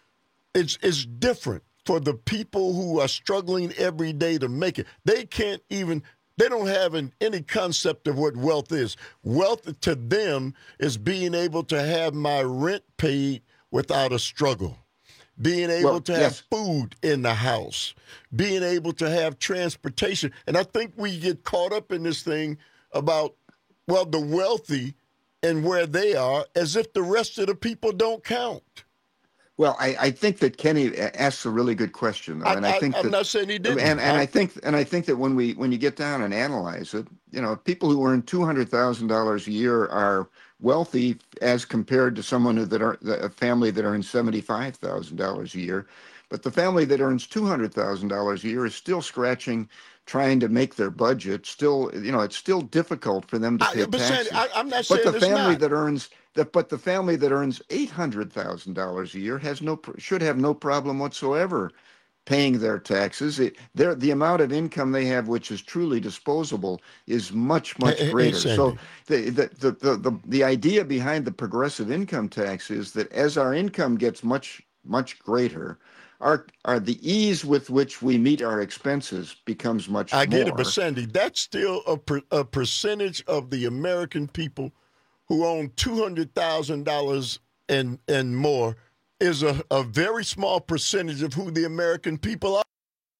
is is different for the people who are struggling every day to make it. They can't even They don't have an, any concept of what wealth is. Wealth to them is being able to have my rent paid without a struggle, being able well, to have yes. food in the house, being able to have transportation. And I think we get caught up in this thing about, well, the wealthy and where they are, as if the rest of the people don't count. Well, I, I think that Kenny asks a really good question, though, and I, I think I'm that, not saying he didn't. And, and I think and I think that when we when you get down and analyze it, you know, people who earn two hundred thousand dollars a year are wealthy as compared to someone who that are a family that earns seventy-five thousand dollars a year, but the family that earns two hundred thousand dollars a year is still scratching, trying to make their budget. Still, you know, it's still difficult for them to pay I, but taxes. Sandy, I, I'm not but saying the it's family not. that earns that, but the family that earns eight hundred thousand dollars a year has no should have no problem whatsoever paying their taxes. It, their, the amount of income they have, which is truly disposable, is much, much Hey, hey, greater. Sandy. So the, the, the, the, the, the idea behind the progressive income tax is that as our income gets much, much greater, our, our the ease with which we meet our expenses becomes much I more. get it, but Sandy, that's still a, per, a percentage of the American people who own two hundred thousand dollars and, and more is a, a very small percentage of who the American people are.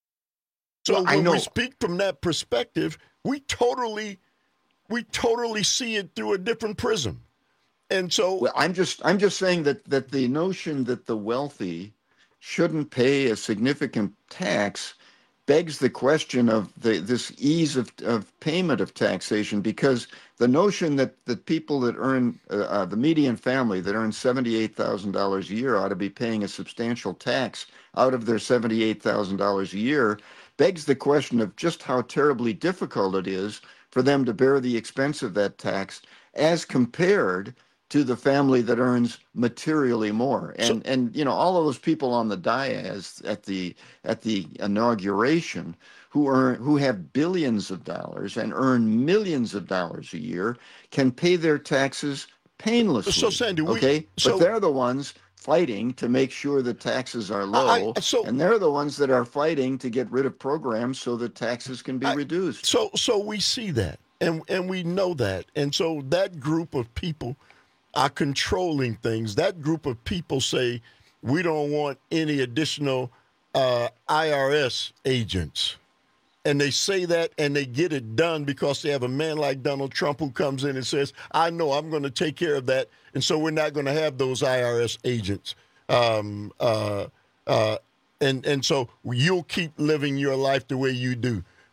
So Well, I when know. we speak from that perspective, we totally we totally see it through a different prism. And so Well, I'm just I'm just saying that that the notion that the wealthy shouldn't pay a significant tax begs the question of the this ease of, of payment of taxation, because the notion that the people that earn uh, uh, the median family that earns seventy-eight thousand dollars a year ought to be paying a substantial tax out of their seventy-eight thousand dollars a year begs the question of just how terribly difficult it is for them to bear the expense of that tax as compared to the family that earns materially more. And So- and you know, all of those people on the dais at the at the inauguration who earn who have billions of dollars and earn millions of dollars a year can pay their taxes painlessly. So, Sandy, we- okay, so- but they're the ones fighting to make sure the taxes are I- low, I- so- and they're the ones that are fighting to get rid of programs so that taxes can be I- reduced. So so we see that, and and we know that, and so that group of people are controlling things. That group of people say we don't want any additional uh, I R S agents, and they say that and they get it done because they have a man like Donald Trump who comes in and says, "I know I'm going to take care of that," and so we're not going to have those I R S agents. Um, uh, uh, and and so you'll keep living your life the way you do.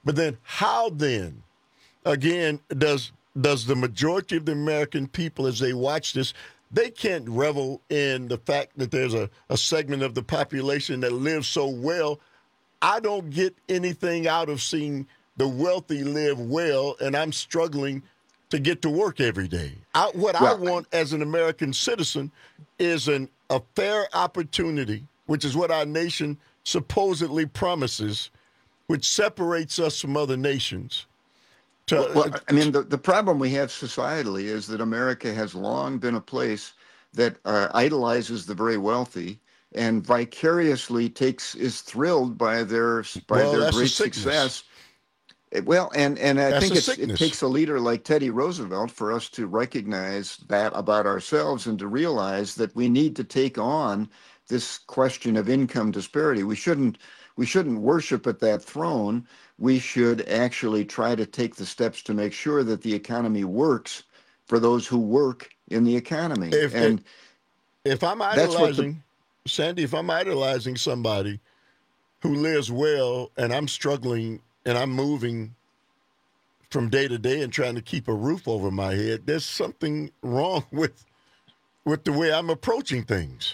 But then how then, again, does does the majority of the American people, as they watch this, they can't revel in the fact that there's a, a segment of the population that lives so well. I don't get anything out of seeing the wealthy live well, and I'm struggling to get to work every day. I, what well, I want as an American citizen is an, a fair opportunity, which is what our nation supposedly promises, which separates us from other nations. To, well, well, I mean, the, the problem we have societally is that America has long been a place that uh, idolizes the very wealthy and vicariously takes is thrilled by their by well, their great success. Well, and, and I that's think it's, it sickness. takes a leader like Teddy Roosevelt for us to recognize that about ourselves and to realize that we need to take on this question of income disparity. We shouldn't we shouldn't worship at that throne. We should actually try to take the steps to make sure that the economy works for those who work in the economy. If, and if I'm idolizing, the, Sandy, if I'm idolizing somebody who lives well and I'm struggling and I'm moving from day to day and trying to keep a roof over my head, there's something wrong with with the way I'm approaching things.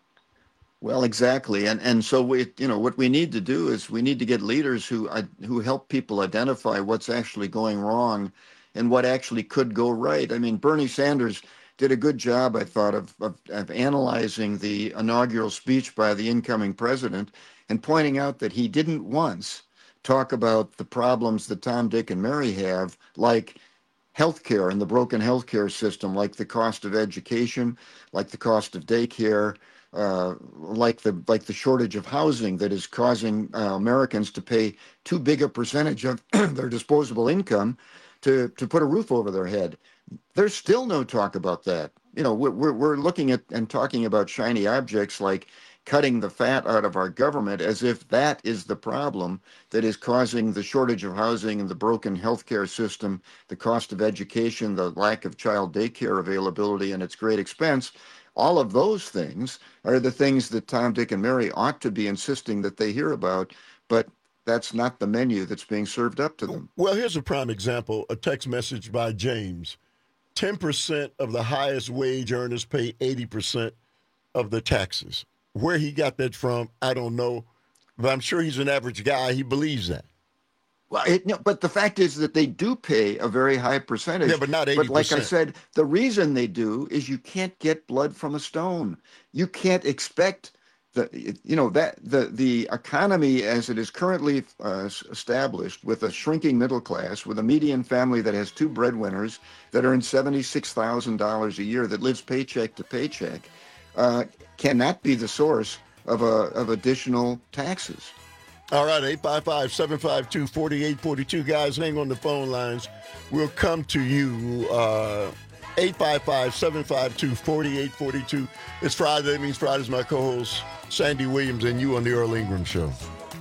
Well, exactly, and and so we, you know, what we need to do is we need to get leaders who uh, who help people identify what's actually going wrong, and what actually could go right. I mean, Bernie Sanders did a good job, I thought, of of, of analyzing the inaugural speech by the incoming president and pointing out that he didn't once talk about the problems that Tom, Dick, and Mary have, like healthcare and the broken healthcare system, like the cost of education, like the cost of daycare. Uh, like the like the shortage of housing that is causing uh, Americans to pay too big a percentage of their disposable income to to put a roof over their head. There's still no talk about that. You know, we're we're looking at and talking about shiny objects like cutting the fat out of our government as if that is the problem that is causing the shortage of housing and the broken healthcare system, the cost of education, the lack of child daycare availability, and its great expense. All of those things are the things that Tom, Dick, and Mary ought to be insisting that they hear about, but that's not the menu that's being served up to them. Well, here's a prime example, a text message by James. ten percent of the highest wage earners pay eighty percent of the taxes. Where he got that from, I don't know, but I'm sure he's an average guy. He believes that. Well, it, no, but the fact is that they do pay a very high percentage. Yeah, but not eighty percent. But like I said, the reason they do is you can't get blood from a stone. You can't expect the, you know, that the the economy as it is currently uh, established, with a shrinking middle class, with a median family that has two breadwinners that earn seventy-six thousand dollars a year, that lives paycheck to paycheck, uh, cannot be the source of a of additional taxes. All right, eight five five, seven five two, four eight four two. Guys, hang on the phone lines. We'll come to you. Uh, eight five five, seven five two, four eight four two. It's Friday. That means Friday's my co-host, Sandy Williams, and you on the Earl Ingram Show.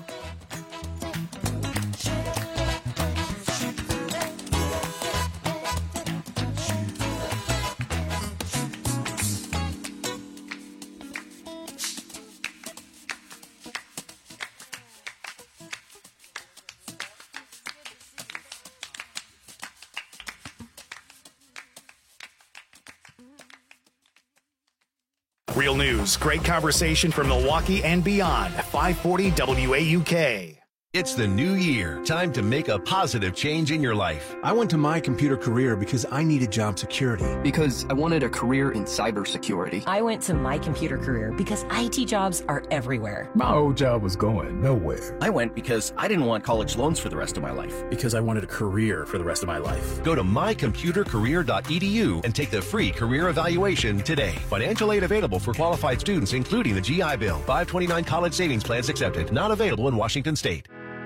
Real news, great conversation from Milwaukee and beyond. five forty W A U K. It's the new year. Time to make a positive change in your life. I went to My Computer Career because I needed job security. Because I wanted a career in cybersecurity. I went to My Computer Career because I T jobs are everywhere. My old job was going nowhere. I went because I didn't want college loans for the rest of my life. Because I wanted a career for the rest of my life. Go to my computer career dot e d u and take the free career evaluation today. Financial aid available for qualified students, including the G I Bill. five twenty-nine college savings plans accepted. Not available in Washington State.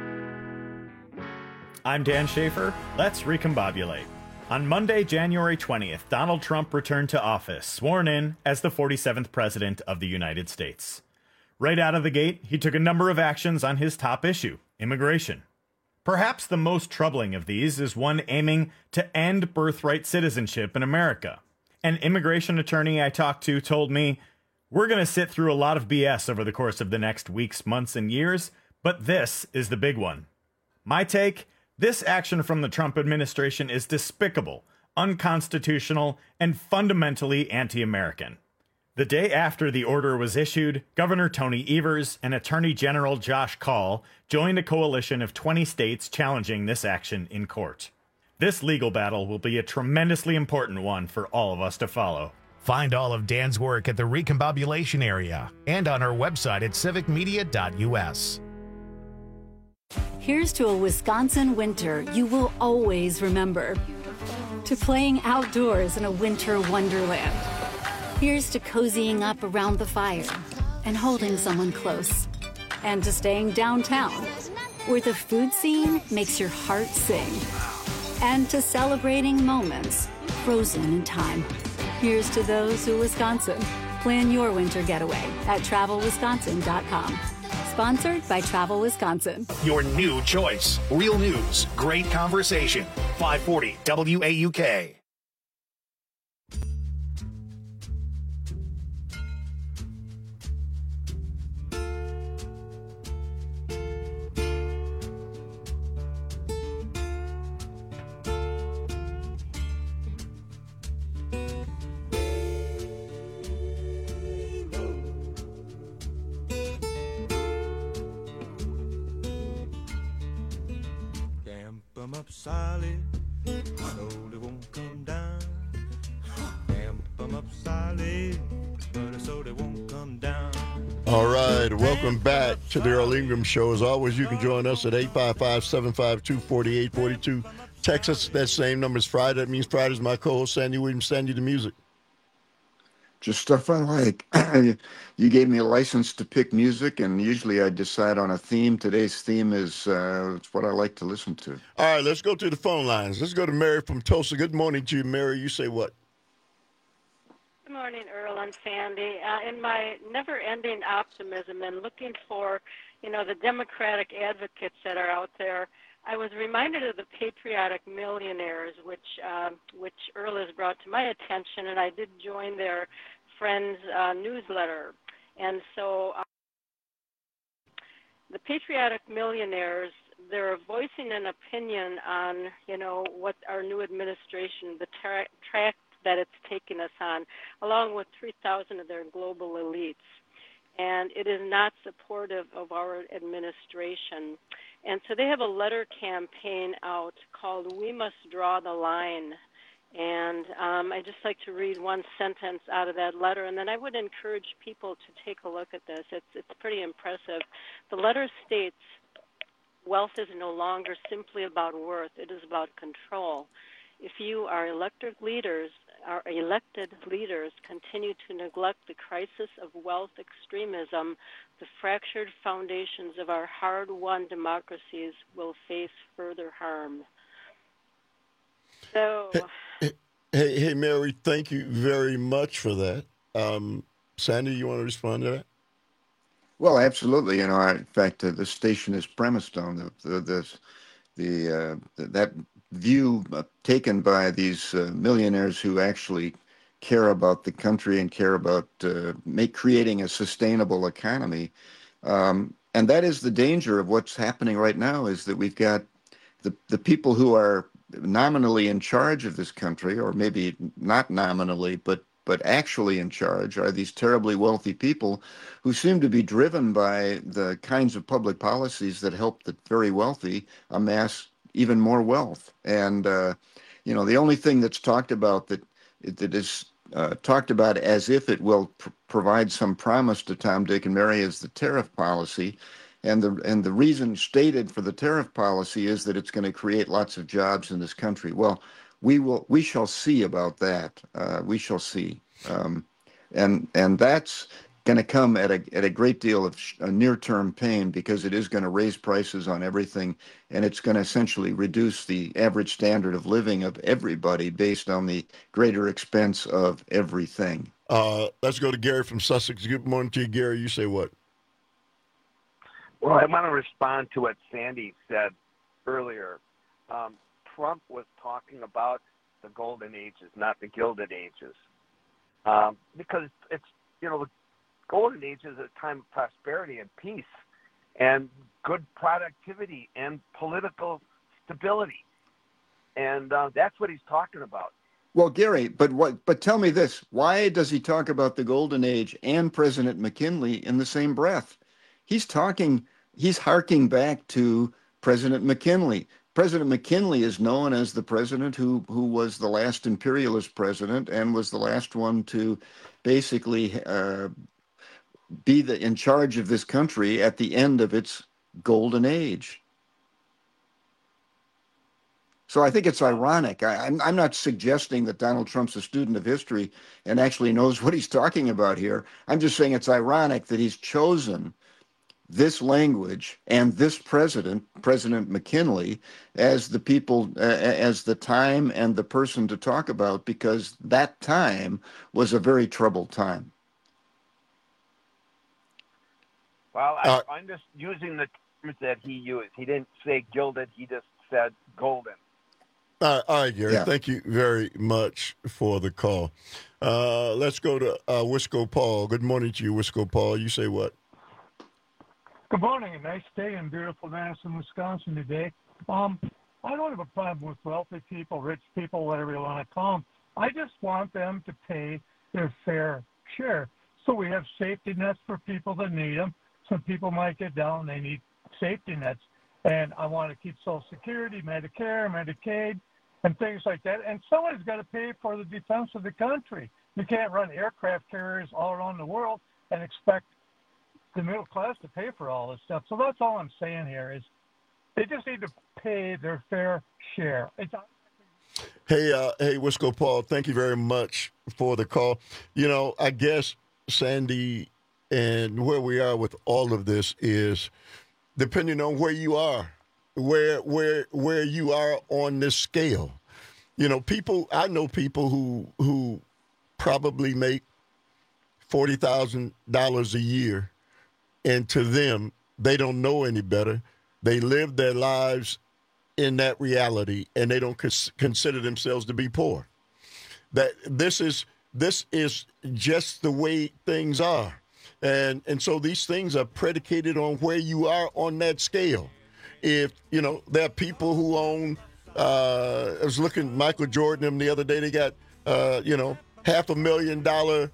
I'm Dan Schaefer. Let's recombobulate. On Monday, January twentieth, Donald Trump returned to office, sworn in as the forty-seventh President of the United States. Right out of the gate, he took a number of actions on his top issue, immigration. Perhaps the most troubling of these is one aiming to end birthright citizenship in America. An immigration attorney I talked to told me, "We're going to sit through a lot of B S over the course of the next weeks, months, and years, but this is the big one. My take? This action from the Trump administration is despicable, unconstitutional, and fundamentally anti-American. The day after the order was issued, Governor Tony Evers and Attorney General Josh Kaul joined a coalition of twenty states challenging this action in court. This legal battle will be a tremendously important one for all of us to follow. Find all of Dan's work at the Recombobulation area and on our website at civic media dot u s. Here's to a Wisconsin winter you will always remember. To playing outdoors in a winter wonderland. Here's to cozying up around the fire and holding someone close. And to staying downtown, where the food scene makes your heart sing. And to celebrating moments frozen in time. Here's to those who Wisconsin. Plan your winter getaway at travel wisconsin dot com. Sponsored by Travel Wisconsin. Your new choice. Real news. Great conversation. five forty W A U K. Them up solid, slowly won't come down. Camp them up solid, but so they won't come down. All right, welcome back to the Earl Ingram Show. As always, you can join us at eight five five, seven five two, four eight four two. Text us that same number is Friday. That means Friday's my co-host, Sandy Williams, send you the music. Just stuff I like. You gave me a license to pick music, and usually I decide on a theme. Today's theme is uh, it's what I like to listen to. All right, let's go to the phone lines. Let's go to Mary from Tulsa. Good morning to you, Mary. You say what? Good morning, Earl and Sandy. Uh, in my never-ending optimism and looking for, you know, the Democratic advocates that are out there, I was reminded of the Patriotic Millionaires, which uh, which Earl has brought to my attention, and I did join their friends' uh, newsletter. And so uh, the Patriotic Millionaires, they're voicing an opinion on, you know, what our new administration, the tra- track that it's taking us on, along with three thousand of their global elites. And it is not supportive of our administration. And so they have a letter campaign out called We Must Draw the Line. And um, I'd just like to read one sentence out of that letter, and then I would encourage people to take a look at this. It's, it's pretty impressive. The letter states, wealth is no longer simply about worth. It is about control. If you, our elected leaders, our elected leaders continue to neglect the crisis of wealth extremism, the fractured foundations of our hard-won democracies will face further harm. So, hey, hey, hey, Mary, thank you very much for that. Um, Sandy, you want to respond to that? Well, absolutely. You know, I, in fact, uh, the station is premised on the the the, the uh, that view uh, taken by these uh, millionaires who actually care about the country and care about uh, make creating a sustainable economy. Um, and that is the danger of what's happening right now, is that we've got the, the people who are nominally in charge of this country, or maybe not nominally, but but actually in charge, are these terribly wealthy people who seem to be driven by the kinds of public policies that help the very wealthy amass even more wealth. And, uh, you know, the only thing that's talked about that that is uh, talked about as if it will pr- provide some promise to Tom, Dick, and Mary is the tariff policy. And the and the reason stated for the tariff policy is that it's going to create lots of jobs in this country. Well, we will we shall see about that. Uh, we shall see, um, and and that's going to come at a at a great deal of sh- near-term pain, because it is going to raise prices on everything, and it's going to essentially reduce the average standard of living of everybody based on the greater expense of everything. Uh, let's go to Gary from Sussex. Good morning to you, Gary. You say what? Well, I want to respond to what Sandy said earlier. Um, Trump was talking about the golden ages, not the gilded ages, um, because it's, you know, the golden age is a time of prosperity and peace, and good productivity and political stability. And uh, that's what he's talking about. Well, Gary, but what? But tell me this: why does he talk about the Golden Age and President McKinley in the same breath? He's talking. He's harking back to President McKinley. President McKinley is known as the president who who was the last imperialist president and was the last one to basically uh, be the in charge of this country at the end of its golden age. So I think it's ironic. I, I'm, I'm not suggesting that Donald Trump's a student of history and actually knows what he's talking about here. I'm just saying it's ironic that he's chosen this language and this president, President McKinley, as the people, uh, as the time and the person to talk about, because that time was a very troubled time. Well, I, Uh, I'm just using the terms that he used. He didn't say gilded. He just said golden. All right, all right, Gary. Yeah. Thank you very much for the call. Uh, let's go to uh, Wisco Paul. Good morning to you, Wisco Paul. You say what? Good morning. A nice day in beautiful Madison, Wisconsin today. Um, I don't have a problem with wealthy people, rich people, whatever you want to call them. I just want them to pay their fair share. So we have safety nets for people that need them. Some people might get down, they need safety nets. And I want to keep Social Security, Medicare, Medicaid, and things like that. And somebody's got to pay for the defense of the country. You can't run aircraft carriers all around the world and expect the middle class to pay for all this stuff. So that's all I'm saying here is they just need to pay their fair share. It's Hey, uh, hey, Wisco Paul, thank you very much for the call. You know, I guess, Sandy, and where we are with all of this is depending on where you are, where where where you are on this scale. You know, people, I know people who who probably make forty thousand dollars a year, and to them, they don't know any better. They live their lives in that reality, and they don't cons- consider themselves to be poor. That this is this is just the way things are, and and so these things are predicated on where you are on that scale. If you know, there are people who own. Uh, I was looking Michael Jordan them the other day. They got uh, you know half a million dollar.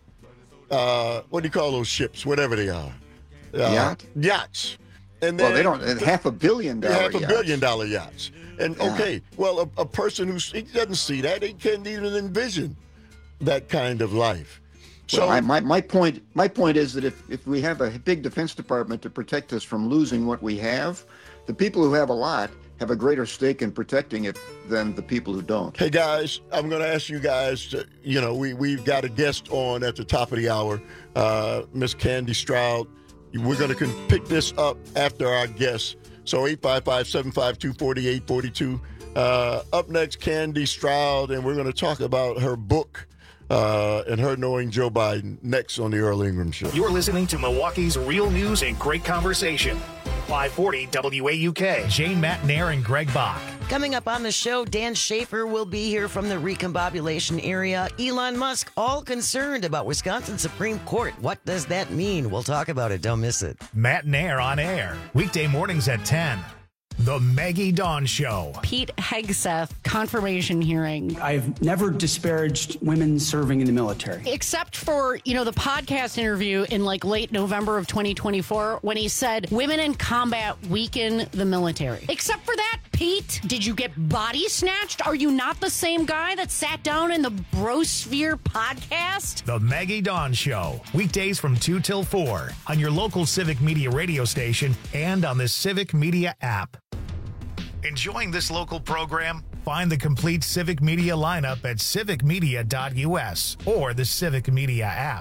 Uh, what do you call those ships? Whatever they are, uh, Yacht? yachts. And Well, then, they don't- and half a billion dollar half a yachts. billion dollar yachts. And Yeah. okay, well, a, a person who he doesn't see that, he can't even envision that kind of life. So Well, I, my my point my point is that if, if we have a big Defense Department to protect us from losing what we have, the people who have a lot have a greater stake in protecting it than the people who don't. Hey guys, I'm going to ask you guys to, you know, we, we've got a guest on at the top of the hour, uh, Miss Candy Stroud. We're going to pick this up after our guest. So eight five five, seven five two, four eight four two. Uh, up next, Candy Stroud, and we're going to talk about her book uh, and her knowing Joe Biden next on the Earl Ingram Show. You're listening to Milwaukee's real news and great conversation. five forty W A U K. Jane Matnair and Greg Bach. Coming up on the show, Dan Schaefer will be here from the recombobulation area. Elon Musk, all concerned about Wisconsin Supreme Court. What does that mean? We'll talk about it. Don't miss it. Matnair on air. Weekday mornings at ten. The Maggie Dawn Show. Pete Hegseth confirmation hearing. I've never disparaged women serving in the military. Except for, you know, the podcast interview in like late November of twenty twenty-four when he said women in combat weaken the military. Except for that, Pete, did you get body snatched? Are you not the same guy that sat down in the Brosphere podcast? The Maggie Dawn Show. Weekdays from two till four on your local Civic Media radio station and on the Civic Media app. Enjoying this local program? Find the complete Civic Media lineup at civic media dot U S or the Civic Media app.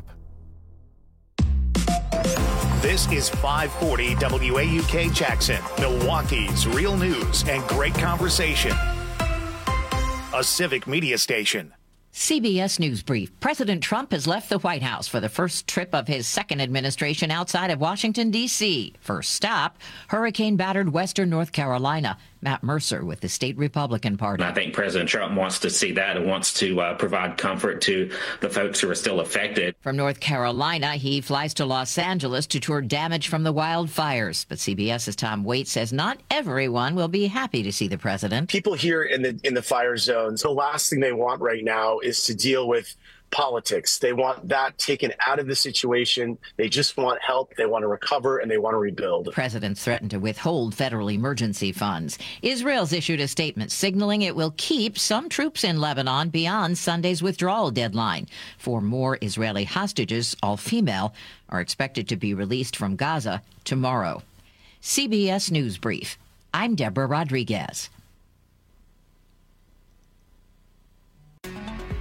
This is five forty W A U K Jackson, Milwaukee's real news and great conversation. A Civic Media station. C B S News Brief. President Trump has left the White House for the first trip of his second administration outside of Washington, D C First stop, hurricane-battered western North Carolina. Matt Mercer with the state Republican Party. I think President Trump wants to see that and wants to uh, provide comfort to the folks who are still affected. From North Carolina, he flies to Los Angeles to tour damage from the wildfires. But CBS's Tom Waite says not everyone will be happy to see the president. People here in the in the fire zones, the last thing they want right now is to deal with politics. They want that taken out of the situation. They just want help. They want to recover and they want to rebuild. The president threatened to withhold federal emergency funds. Israel's issued a statement signaling it will keep some troops in Lebanon beyond Sunday's withdrawal deadline. Four more Israeli hostages, all female, are expected to be released from Gaza tomorrow. C B S News Brief. I'm Deborah Rodriguez.